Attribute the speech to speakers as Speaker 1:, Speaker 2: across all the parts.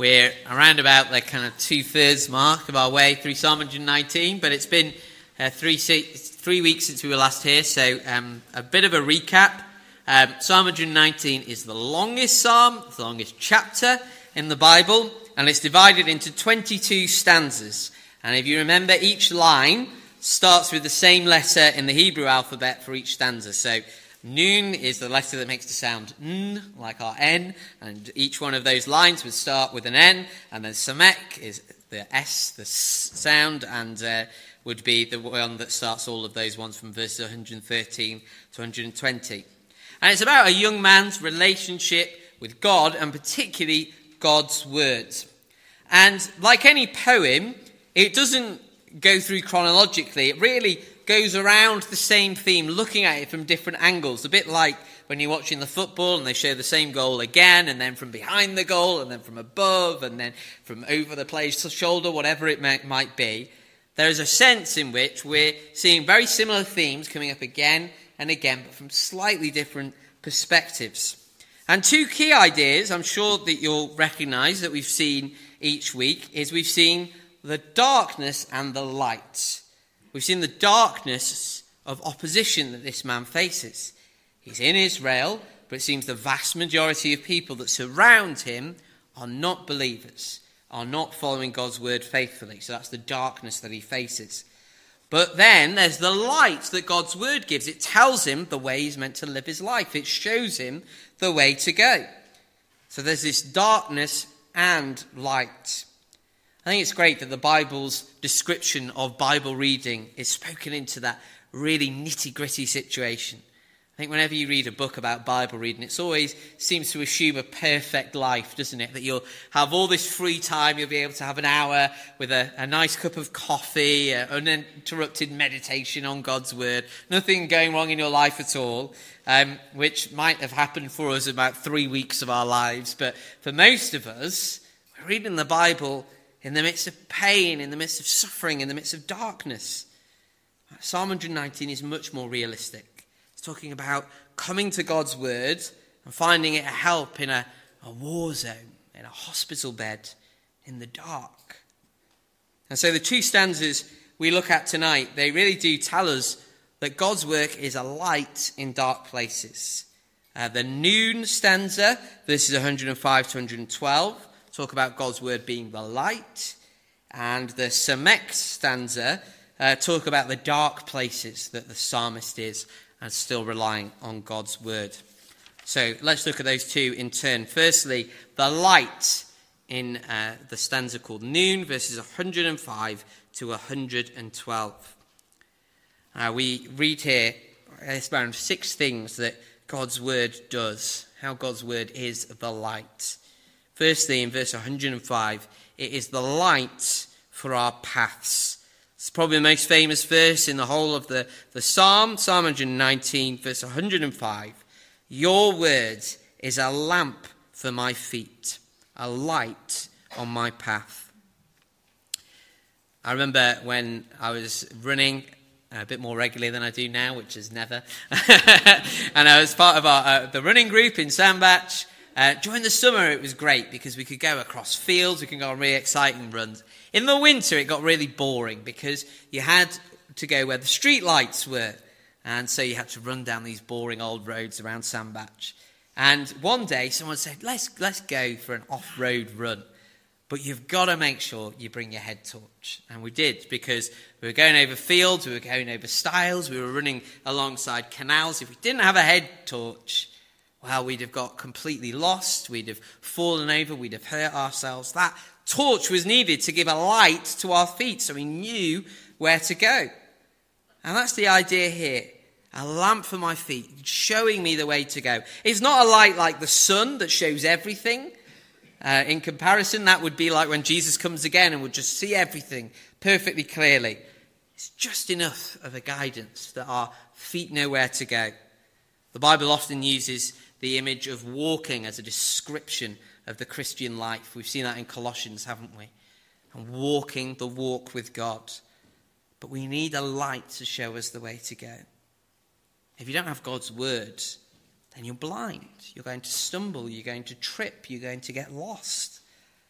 Speaker 1: We're around about the kind of 2/3 mark of our way through Psalm 119, but it's been 3 weeks since we were last here, so a bit of a recap. Psalm 119 is the longest psalm, the longest chapter in the Bible, and it's divided into 22 stanzas. And if you remember, each line starts with the same letter in the Hebrew alphabet for each stanza. So Nun is the letter that makes the sound N, like our N, and each one of those lines would start with an N, and then Samek is the S, the S sound, and would be the one that starts all of those ones from verses 113 to 120. And it's about a young man's relationship with God, and particularly God's words. And like any poem, it doesn't go through chronologically. It really goes around the same theme, looking at it from different angles. A bit like when you're watching the football and they show the same goal again, and then from behind the goal, and then from above, and then from over the player's shoulder, whatever it might be. There is a sense in which we're seeing very similar themes coming up again and again, but from slightly different perspectives. And two key ideas I'm sure that you'll recognise that we've seen each week is we've seen the darkness and the light. We've seen the darkness of opposition that this man faces. He's in Israel, but it seems the vast majority of people that surround him are not believers, are not following God's word faithfully. So that's the darkness that he faces. But then there's the light that God's word gives. It tells him the way he's meant to live his life. It shows him the way to go. So there's this darkness and light. I think it's great that the Bible's description of Bible reading is spoken into that really nitty-gritty situation. I think whenever you read a book about Bible reading, it always seems to assume a perfect life, doesn't it? That you'll have all this free time, you'll be able to have an hour with a nice cup of coffee, uninterrupted meditation on God's word, nothing going wrong in your life at all, which might have happened for us about 3 weeks of our lives. But for most of us, we're reading the Bible in the midst of pain, in the midst of suffering, in the midst of darkness. Psalm 119 is much more realistic. It's talking about coming to God's word and finding it a help in a war zone, in a hospital bed, in the dark. And so the two stanzas we look at tonight, they really do tell us that God's work is a light in dark places. The Nun stanza, verses 105 to 112, talk about God's word being the light, and the Samek stanza talk about the dark places that the psalmist is and still relying on God's word. So let's look at those two in turn. Firstly, the light in the stanza called Nun, verses 105 to 112. We read here around 6 things that God's word does, how God's word is the light. Firstly, in verse 105, it is the light for our paths. It's probably the most famous verse in the whole of the Psalm, Psalm 119, verse 105. Your word is a lamp for my feet, a light on my path. I remember when I was running a bit more regularly than I do now, which is never. And I was part of the running group in Sandbach. During the summer, it was great because we could go across fields, we could go on really exciting runs. In the winter, it got really boring because you had to go where the street lights were. And so you had to run down these boring old roads around Sandbach. And one day, someone said, let's go for an off-road run. But you've got to make sure you bring your head torch. And we did, because we were going over fields, we were going over stiles, we were running alongside canals. If we didn't have a head torch, well, we'd have got completely lost, we'd have fallen over, we'd have hurt ourselves. That torch was needed to give a light to our feet so we knew where to go. And that's the idea here. A lamp for my feet, showing me the way to go. It's not a light like the sun that shows everything. In comparison, that would be like when Jesus comes again and would just see everything perfectly clearly. It's just enough of a guidance that our feet know where to go. The Bible often uses the image of walking as a description of the Christian life. We've seen that in Colossians, haven't we? And walking the walk with God. But we need a light to show us the way to go. If you don't have God's word, then you're blind. You're going to stumble. You're going to trip. You're going to get lost.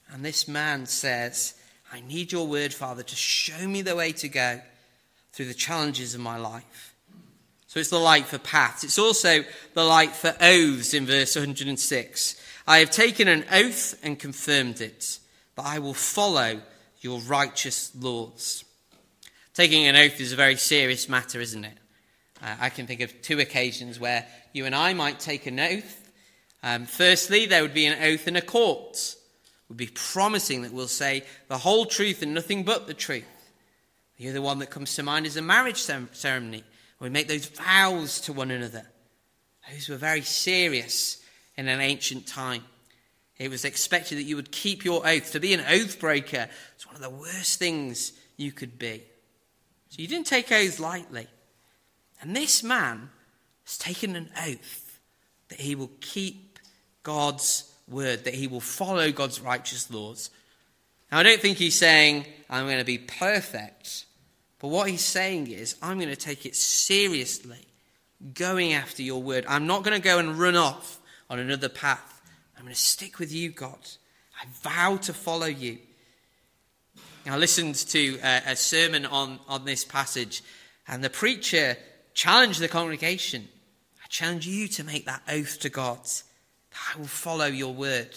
Speaker 1: And this man says, I need your word, Father, to show me the way to go through the challenges of my life. So it's the light for paths. It's also the light for oaths in verse 106. I have taken an oath and confirmed it, that I will follow your righteous laws. Taking an oath is a very serious matter, isn't it? I can think of 2 occasions where you and I might take an oath. Firstly, there would be an oath in a court. We'd be promising that we'll say the whole truth and nothing but the truth. The other one that comes to mind is a marriage ceremony. We make those vows to one another. Those were very serious in an ancient time. It was expected that you would keep your oath. To be an oath breaker is one of the worst things you could be. So you didn't take oaths lightly. And this man has taken an oath that he will keep God's word, that he will follow God's righteous laws. Now, I don't think he's saying, I'm going to be perfect. But what he's saying is, I'm going to take it seriously, going after your word. I'm not going to go and run off on another path. I'm going to stick with you, God. I vow to follow you. Now, I listened to a sermon on this passage, and the preacher challenged the congregation. I challenge you to make that oath to God, that I will follow your word.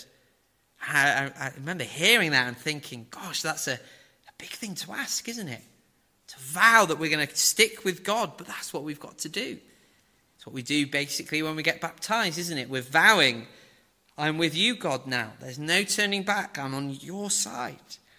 Speaker 1: I remember hearing that and thinking, gosh, that's a big thing to ask, isn't it? To vow that we're going to stick with God, but that's what we've got to do. It's what we do basically when we get baptized, isn't it? We're vowing, I'm with you, God, now. There's no turning back. I'm on your side.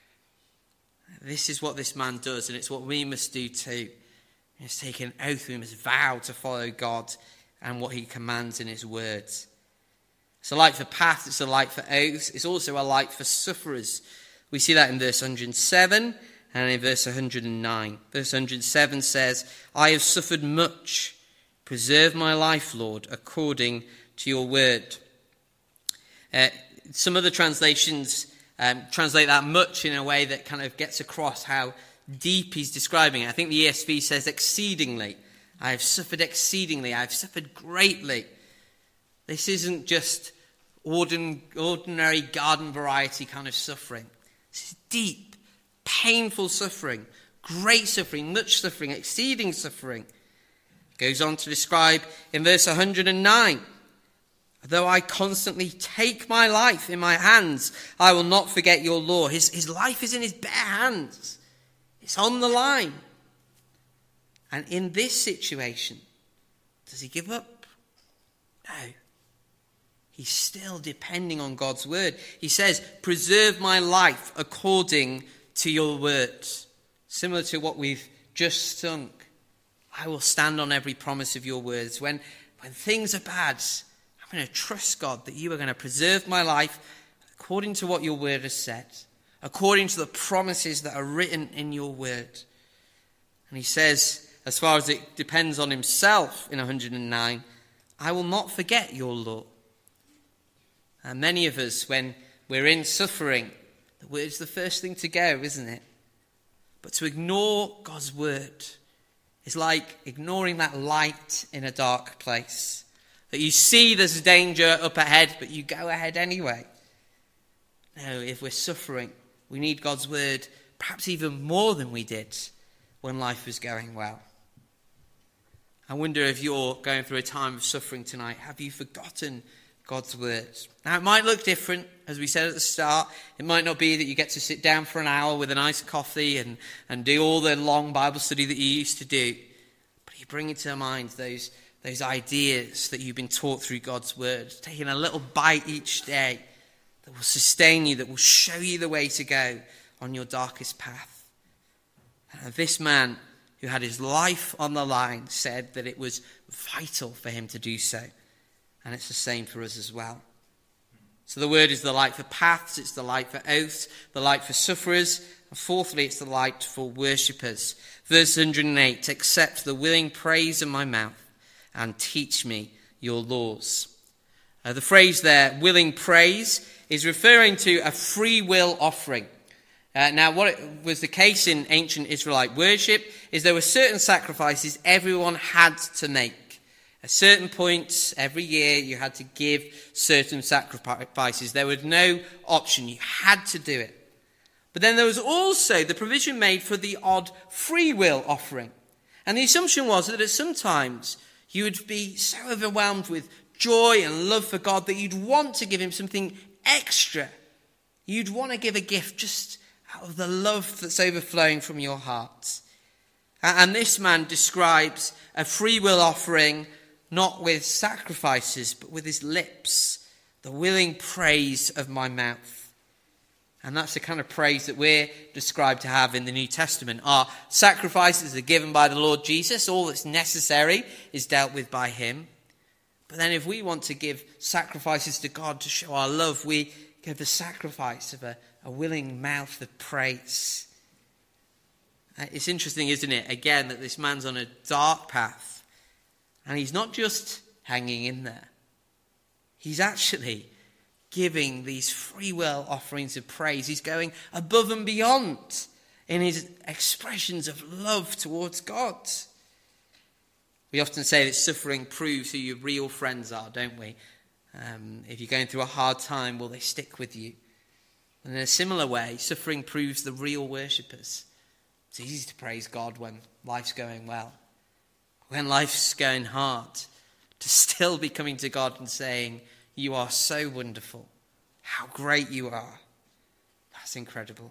Speaker 1: This is what this man does, and it's what we must do too. We must take an oath. We must vow to follow God and what he commands in his words. It's a light for paths. It's a light for oaths. It's also a light for sufferers. We see that in verse 107 and in verse 109. Verse 107 says, I have suffered much. Preserve my life, Lord, according to your word. Some other translations translate that much in a way that kind of gets across how deep he's describing it. I think the ESV says exceedingly. I have suffered exceedingly. I have suffered greatly. This isn't just ordinary garden variety kind of suffering. This is deep, painful suffering, great suffering, much suffering, exceeding suffering. It goes on to describe in verse 109, though I constantly take my life in my hands, I will not forget your law. His life is in his bare hands. It's on the line. And in this situation, does he give up? No. He's still depending on God's word. He says, preserve my life according to your word. Similar to what we've just sung. I will stand on every promise of your words. When things are bad, I'm going to trust God that you are going to preserve my life according to what your word has said. According to the promises that are written in your word. And he says, as far as it depends on himself in 109, I will not forget your law. And many of us, when we're in suffering, the word's the first thing to go, isn't it? But to ignore God's word is like ignoring that light in a dark place. That you see there's danger up ahead, but you go ahead anyway. No, if we're suffering, we need God's word perhaps even more than we did when life was going well. I wonder if you're going through a time of suffering tonight. Have you forgotten God's word? Now, it might look different, as we said at the start. It might not be that you get to sit down for an hour with a nice coffee and do all the long Bible study that you used to do. But you bring into mind those ideas that you've been taught through God's word, taking a little bite each day that will sustain you, that will show you the way to go on your darkest path. And this man who had his life on the line said that it was vital for him to do so. And it's the same for us as well. So the word is the light for paths, it's the light for oaths, the light for sufferers, and fourthly, it's the light for worshippers. Verse 108, accept the willing praise of my mouth and teach me your laws. The phrase there, willing praise, is referring to a free will offering. Now, what was the case in ancient Israelite worship is there were certain sacrifices everyone had to make. At certain points every year, you had to give certain sacrifices. There was no option. You had to do it. But then there was also the provision made for the odd free will offering. And the assumption was that at some times you would be so overwhelmed with joy and love for God that you'd want to give him something extra. You'd want to give a gift just out of the love that's overflowing from your heart. And this man describes a free will offering not with sacrifices, but with his lips, the willing praise of my mouth. And that's the kind of praise that we're described to have in the New Testament. Our sacrifices are given by the Lord Jesus. All that's necessary is dealt with by him. But then if we want to give sacrifices to God to show our love, we give the sacrifice of a willing mouth of praise. It's interesting, isn't it, again, that this man's on a dark path. And he's not just hanging in there. He's actually giving these free will offerings of praise. He's going above and beyond in his expressions of love towards God. We often say that suffering proves who your real friends are, don't we? If you're going through a hard time, will they stick with you? And in a similar way, suffering proves the real worshippers. It's easy to praise God when life's going well. When life's going hard, to still be coming to God and saying, you are so wonderful. How great you are. That's incredible.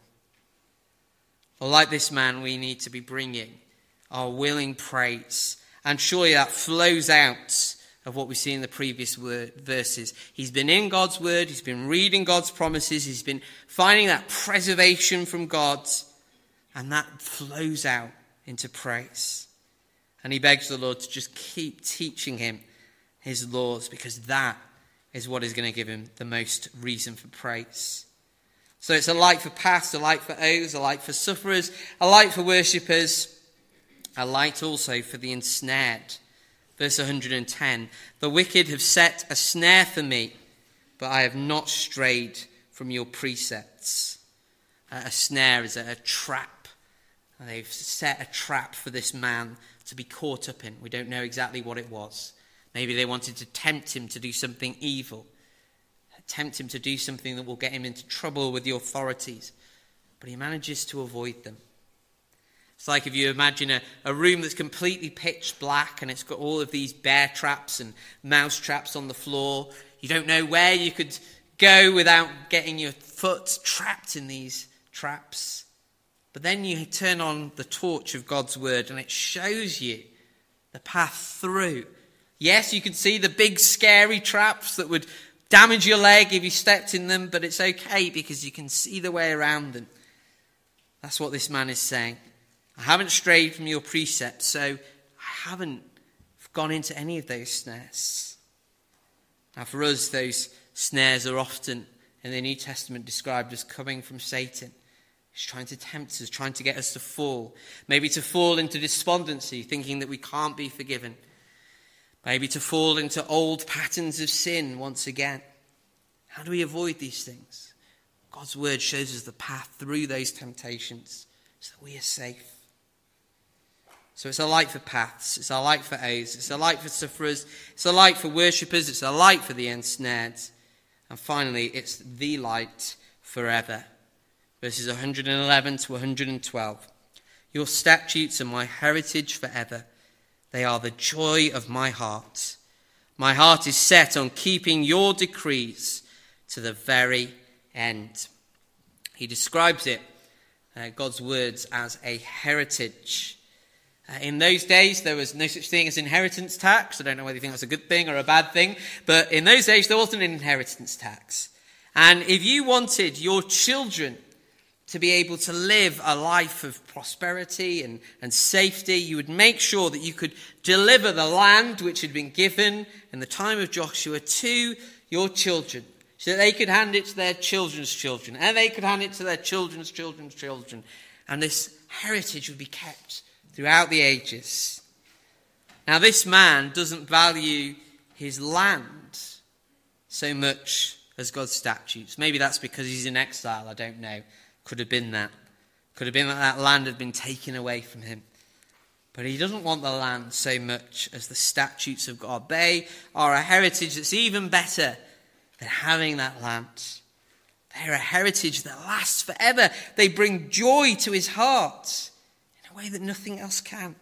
Speaker 1: Well, like this man, we need to be bringing our willing praise. And surely that flows out of what we see in the previous verses. He's been in God's word. He's been reading God's promises. He's been finding that preservation from God. And that flows out into praise. And he begs the Lord to just keep teaching him his laws, because that is what is going to give him the most reason for praise. So it's a light for past, a light for oaths, a light for sufferers, a light for worshippers, a light also for the ensnared. Verse 110, the wicked have set a snare for me, but I have not strayed from your precepts. A snare is a trap. And they've set a trap for this man to be caught up in. We don't know exactly what it was. Maybe they wanted to tempt him to do something evil, tempt him to do something that will get him into trouble with the authorities. But he manages to avoid them. It's like if you imagine a room that's completely pitch black and it's got all of these bear traps and mouse traps on the floor. You don't know where you could go without getting your foot trapped in these traps. But then you turn on the torch of God's word and it shows you the path through. Yes, you can see the big scary traps that would damage your leg if you stepped in them, but it's okay because you can see the way around them. That's what this man is saying. I haven't strayed from your precepts, so I haven't gone into any of those snares. Now for us, those snares are often in the New Testament described as coming from Satan. He's trying to tempt us, trying to get us to fall. Maybe to fall into despondency, thinking that we can't be forgiven. Maybe to fall into old patterns of sin once again. How do we avoid these things? God's word shows us the path through those temptations so that we are safe. So it's a light for paths, it's a light for oaths, it's a light for sufferers, it's a light for worshippers, it's a light for the ensnared. And finally, it's the light forever. Verses 111 to 112. Your statutes are my heritage forever. They are the joy of my heart. My heart is set on keeping your decrees to the very end. He describes it, God's words, as a heritage. In those days, there was no such thing as inheritance tax. I don't know whether you think that's a good thing or a bad thing, but in those days, there wasn't an inheritance tax. And if you wanted your children to be able to live a life of prosperity and safety, you would make sure that you could deliver the land which had been given in the time of Joshua to your children, so that they could hand it to their children's children, and they could hand it to their children's children's children. And this heritage would be kept throughout the ages. Now, this man doesn't value his land so much as God's statutes. Maybe that's because he's in exile, I don't know. Could have been that. Could have been that land had been taken away from him. But he doesn't want the land so much as the statutes of God. They are a heritage that's even better than having that land. They're a heritage that lasts forever. They bring joy to his heart in a way that nothing else can.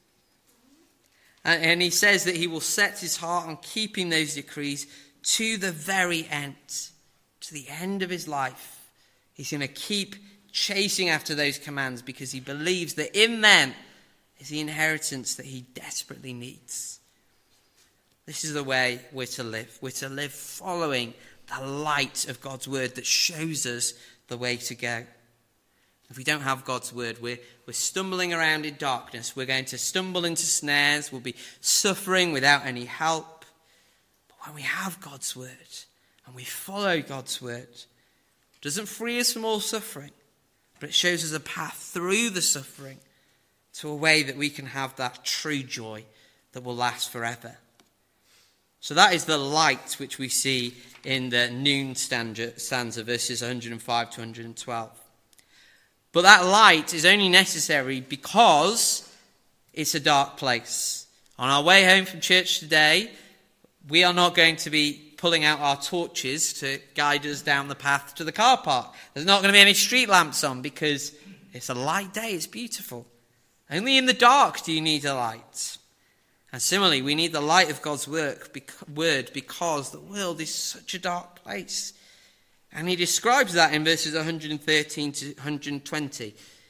Speaker 1: And he says that he will set his heart on keeping those decrees to the very end, to the end of his life. He's going to keep chasing after those commands because he believes that in them is the inheritance that he desperately needs. This is the way we're to live. We're to live following the light of God's word that shows us the way to go. If we don't have God's word, we're stumbling around in darkness. We're going to stumble into snares. We'll be suffering without any help. But when we have God's word and we follow God's word, it doesn't free us from all suffering, but it shows us a path through the suffering to a way that we can have that true joy that will last forever. So that is the light which we see in the noon stanza, verses 105 to 112. But that light is only necessary because it's a dark place. On our way home from church today, we are not going to be pulling out our torches to guide us down the path to the car park. There's not going to be any street lamps on because it's a light day, it's beautiful. Only in the dark do you need a light. And similarly, we need the light of God's word because the world is such a dark place. And he describes that in verses 113 to 120.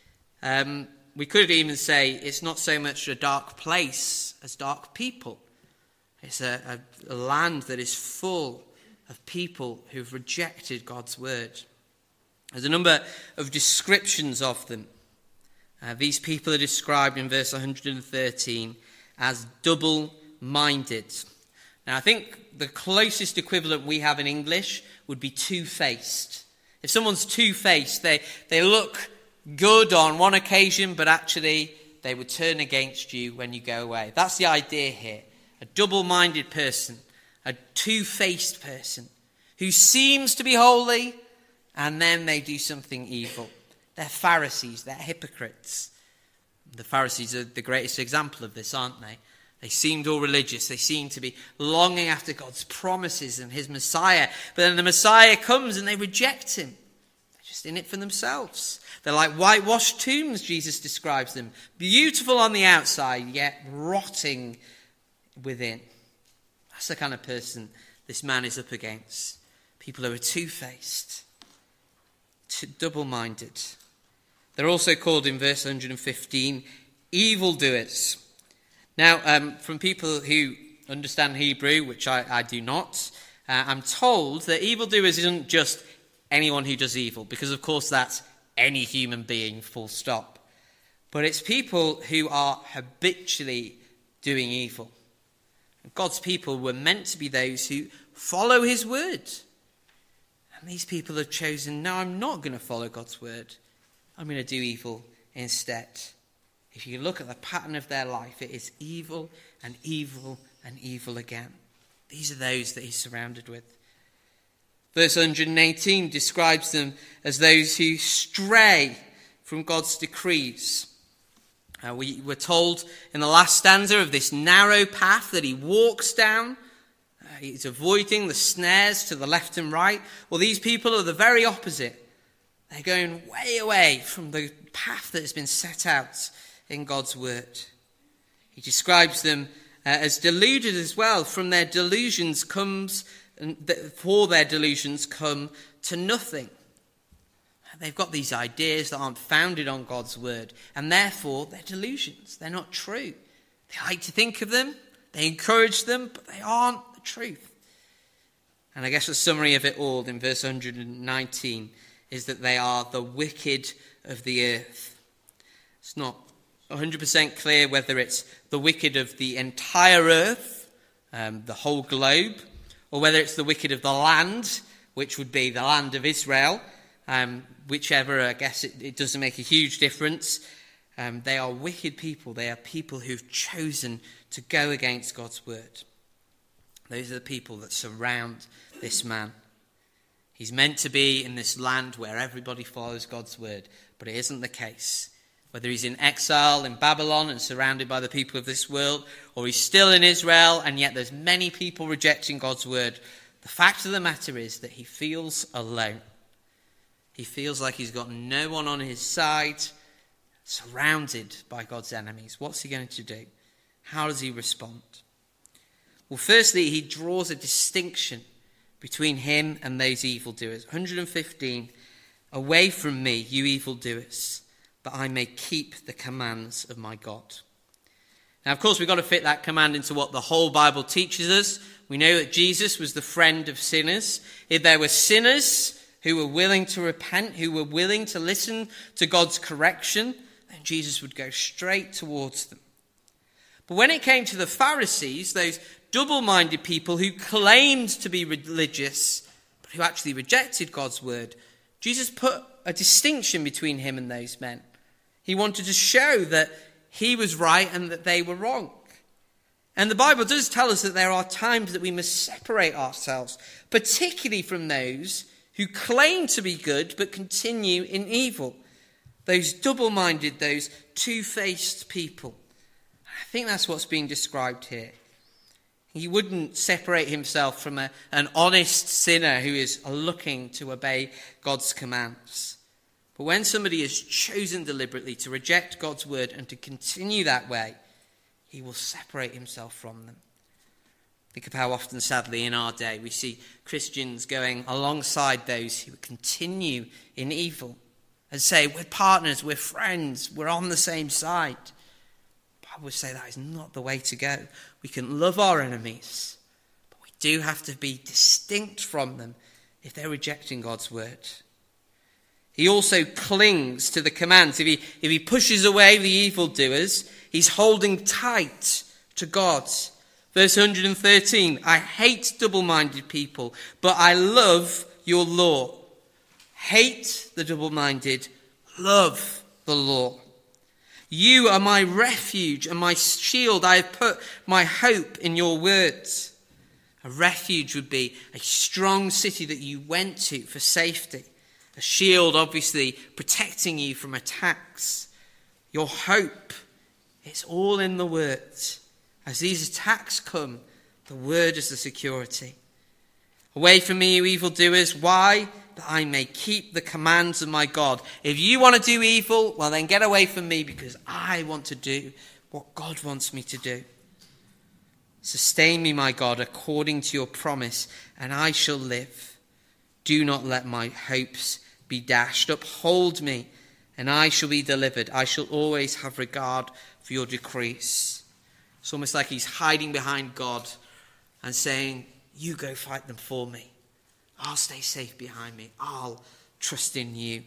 Speaker 1: We could even say it's not so much a dark place as dark people. It's a land that is full of people who've rejected God's word. There's a number of descriptions of them. These people are described in verse 113 as double-minded. Now, I think the closest equivalent we have in English would be two-faced. If someone's two-faced, they look good on one occasion, but actually they would turn against you when you go away. That's the idea here. A double-minded person, a two-faced person who seems to be holy, and then they do something evil. They're Pharisees, they're hypocrites. The Pharisees are the greatest example of this, aren't they? They seemed all religious. They seemed to be longing after God's promises and his Messiah. But then the Messiah comes and they reject him. They're just in it for themselves. They're like whitewashed tombs, Jesus describes them. Beautiful on the outside, yet rotting within. That's the kind of person this man is up against. People who are two-faced, double-minded. They're also called in verse 115 evildoers. Now, from people who understand Hebrew, which I do not, I'm told that evildoers isn't just anyone who does evil, because of course that's any human being, full stop. But it's people who are habitually doing evil. God's people were meant to be those who follow his word. And these people have chosen, no, I'm not going to follow God's word. I'm going to do evil instead. If you look at the pattern of their life, it is evil and evil and evil again. These are those that he's surrounded with. Verse 118 describes them as those who stray from God's decrees. We were told in the last stanza of this narrow path that he walks down. He's avoiding the snares to the left and right. Well, these people are the very opposite. They're going way away from the path that has been set out in God's word. He describes them as deluded as well. From their delusions for their delusions come to nothing. They've got these ideas that aren't founded on God's word, and therefore they're delusions. They're not true. They like to think of them, they encourage them, but they aren't the truth. And I guess the summary of it all in verse 119 is that they are the wicked of the earth. It's not 100% clear whether it's the wicked of the entire earth, the whole globe, or whether it's the wicked of the land, which would be the land of Israel. Whichever, I guess it doesn't make a huge difference. They are wicked people. They are people who've chosen to go against God's word. Those are the people that surround this man. He's meant to be in this land where everybody follows God's word, but it isn't the case. whether he's in exile in Babylon and surrounded by the people of this world, or he's still in Israel and yet there's many people rejecting God's word. The fact of the matter is that he feels alone. He feels like he's got no one on his side, surrounded by God's enemies. What's he going to do? How does he respond? Well, firstly, he draws a distinction between him and those evildoers. 115, away from me, you evildoers, that I may keep the commands of my God. Now, of course, we've got to fit that command into what the whole Bible teaches us. We know that Jesus was the friend of sinners. If there were sinners who were willing to repent, who were willing to listen to God's correction, then Jesus would go straight towards them. But when it came to the Pharisees, those double-minded people who claimed to be religious, but who actually rejected God's word, Jesus put a distinction between him and those men. He wanted to show that he was right and that they were wrong. And the Bible does tell us that there are times that we must separate ourselves, particularly from those who claim to be good but continue in evil. Those double-minded, those two-faced people. I think that's what's being described here. He wouldn't separate himself from an honest sinner who is looking to obey God's commands. But when somebody has chosen deliberately to reject God's word and to continue that way, he will separate himself from them. Think of how often, sadly, in our day, we see Christians going alongside those who continue in evil and say, we're partners, we're friends, we're on the same side. I would say that is not the way to go. We can love our enemies, but we do have to be distinct from them if they're rejecting God's word. He also clings to the commands. If he pushes away the evildoers, he's holding tight to God. Verse 113, I hate double-minded people, but I love your law. Hate the double-minded, love the law. You are my refuge and my shield. I have put my hope in your words. A refuge would be a strong city that you went to for safety. A shield, obviously, protecting you from attacks. Your hope, it's all in the words. As these attacks come, the word is the security. Away from me, you evildoers. Why? That I may keep the commands of my God. If you want to do evil, well then get away from me, because I want to do what God wants me to do. Sustain me, my God, according to your promise, and I shall live. Do not let my hopes be dashed. Uphold me, and I shall be delivered. I shall always have regard for your decrees. It's almost like he's hiding behind God and saying, you go fight them for me. I'll stay safe behind me. I'll trust in you. It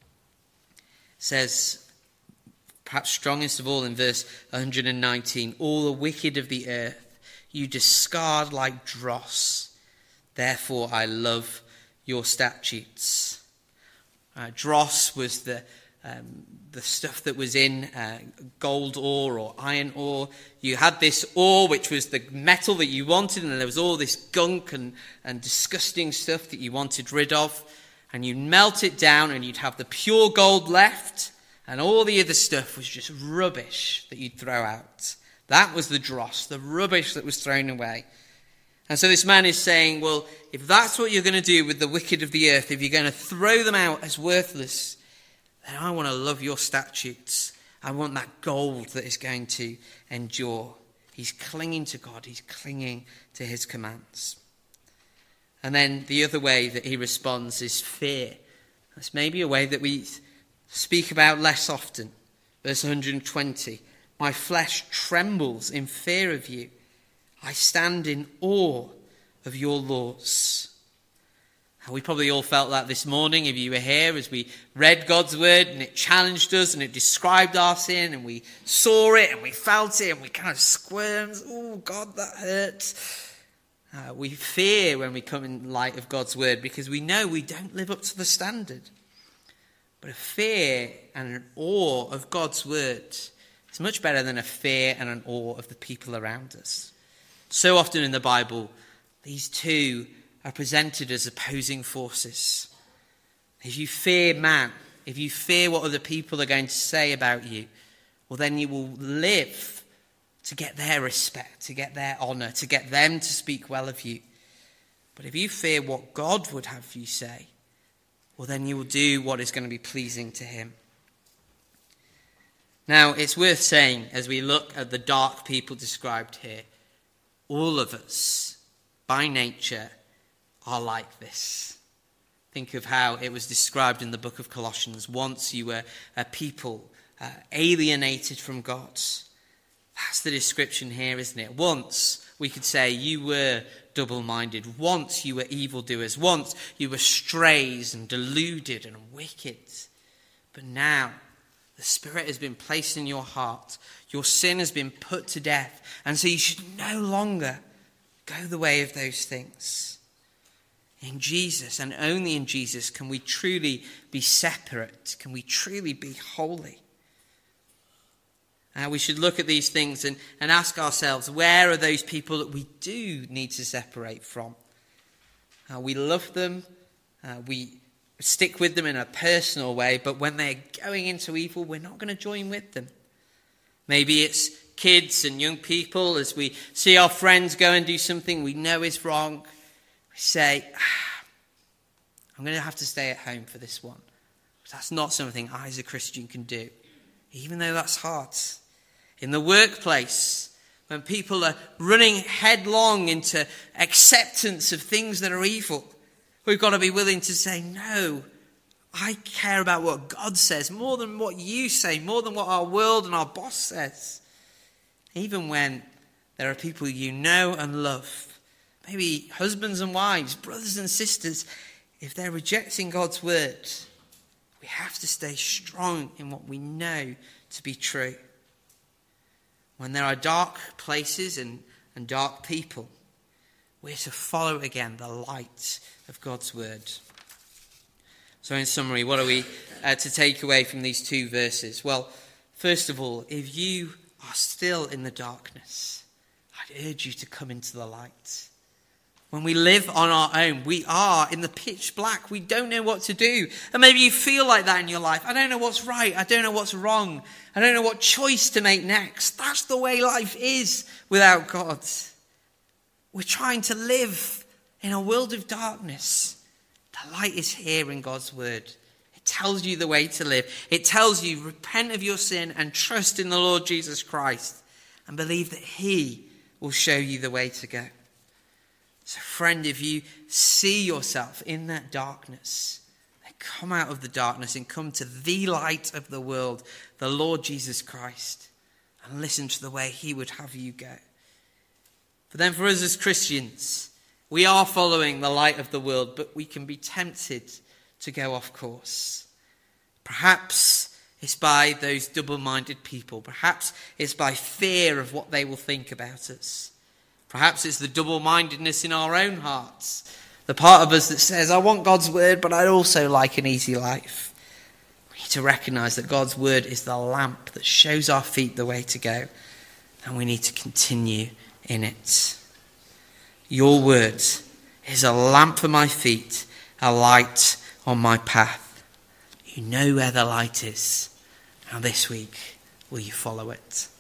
Speaker 1: says, perhaps strongest of all in verse 119, all the wicked of the earth you discard like dross. Therefore I love your statutes. Dross was the stuff that was in gold ore or iron ore. You had this ore, which was the metal that you wanted, and there was all this gunk and disgusting stuff that you wanted rid of. And you'd melt it down and you'd have the pure gold left, and all the other stuff was just rubbish that you'd throw out. That was the dross, the rubbish that was thrown away. And so this man is saying, well, if that's what you're going to do with the wicked of the earth, if you're going to throw them out as worthless, then I want to love your statutes. I want that gold that is going to endure. He's clinging to God. He's clinging to his commands. And then the other way that he responds is fear. That's maybe a way that we speak about less often. Verse 120, my flesh trembles in fear of you. I stand in awe of your laws. And we probably all felt that this morning if you were here as we read God's word and it challenged us and it described our sin and we saw it and we felt it and we kind of squirmed. Oh, God, that hurts. We fear when we come in light of God's word because we know we don't live up to the standard. But a fear and an awe of God's word is much better than a fear and an awe of the people around us. So often in the Bible, these two are presented as opposing forces. If you fear man, if you fear what other people are going to say about you, well, then you will live to get their respect, to get their honour, to get them to speak well of you. But if you fear what God would have you say, well, then you will do what is going to be pleasing to him. Now, it's worth saying, as we look at the dark people described here, all of us, by nature, are like this. Think of how it was described in the book of Colossians. Once you were a people alienated from God. That's the description here, isn't it? Once, we could say, you were double-minded. Once you were evildoers. Once you were strays and deluded and wicked. But now, the Spirit has been placed in your heart. Your sin has been put to death. And so you should no longer go the way of those things. In Jesus, and only in Jesus, can we truly be separate. Can we truly be holy. We should look at these things and ask ourselves, where are those people that we do need to separate from? We love them. We stick with them in a personal way, but when they're going into evil, we're not going to join with them. Maybe it's kids and young people, as we see our friends go and do something we know is wrong, we say, I'm going to have to stay at home for this one. But that's not something I as a Christian can do, even though that's hard. In the workplace, when people are running headlong into acceptance of things that are evil, we've got to be willing to say, no, I care about what God says more than what you say, more than what our world and our boss says. Even when there are people you know and love, maybe husbands and wives, brothers and sisters, if they're rejecting God's word, we have to stay strong in what we know to be true. When there are dark places and dark people, we're to follow again the light of God's word. So in summary, what are we to take away from these two verses? Well, first of all, if you are still in the darkness, I'd urge you to come into the light. When we live on our own, we are in the pitch black. We don't know what to do. And maybe you feel like that in your life. I don't know what's right. I don't know what's wrong. I don't know what choice to make next. That's the way life is without God. We're trying to live in a world of darkness. The light is here in God's word. It tells you the way to live. It tells you, repent of your sin and trust in the Lord Jesus Christ and believe that he will show you the way to go. So friend, if you see yourself in that darkness, then come out of the darkness and come to the light of the world, the Lord Jesus Christ, and listen to the way he would have you go. But then for us as Christians, we are following the light of the world, but we can be tempted to go off course. Perhaps it's by those double-minded people. Perhaps it's by fear of what they will think about us. Perhaps it's the double-mindedness in our own hearts. The part of us that says, I want God's word, but I'd also like an easy life. We need to recognize that God's word is the lamp that shows our feet the way to go. And we need to continue in it. Your word is a lamp for my feet, a light on my path. You know where the light is. Now this week, will you follow it?